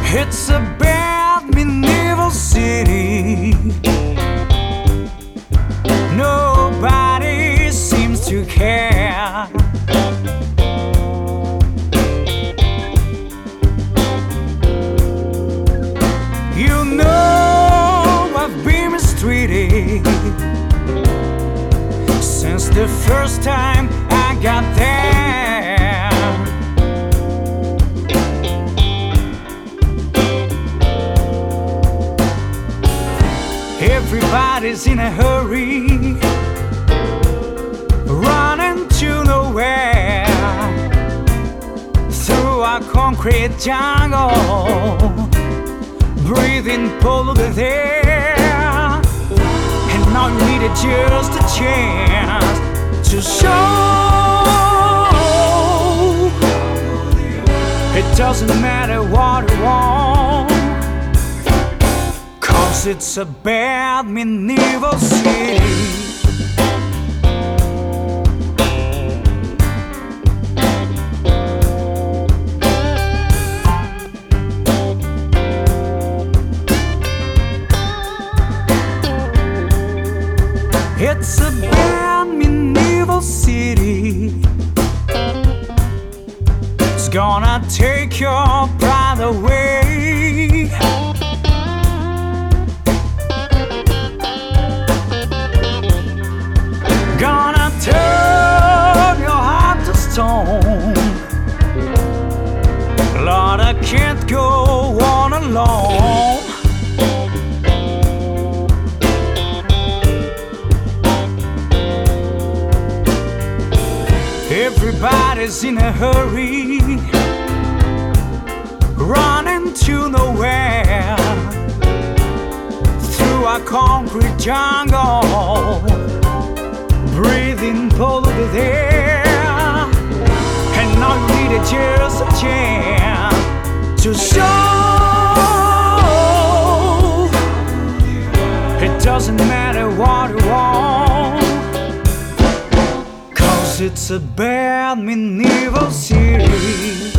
It's a bad medieval city. Nobody seems to care. You know I've been mistreated since the first time I got there. Everybody's in a hurry, running to nowhere through a concrete jungle, breathing polluted air. And now you needed just a chance to show it doesn't matter what you want, 'cause it's a bad medieval city. It's a bad medieval city. It's gonna take your pride away. Gonna turn your heart to stone. Lord, I can't go on alone. Everybody's in a hurry, running to nowhere through a concrete jungle, breathing polluted air. And now you needed just a chance to show it doesn't matter what you want, 'cause it's a bad medieval city.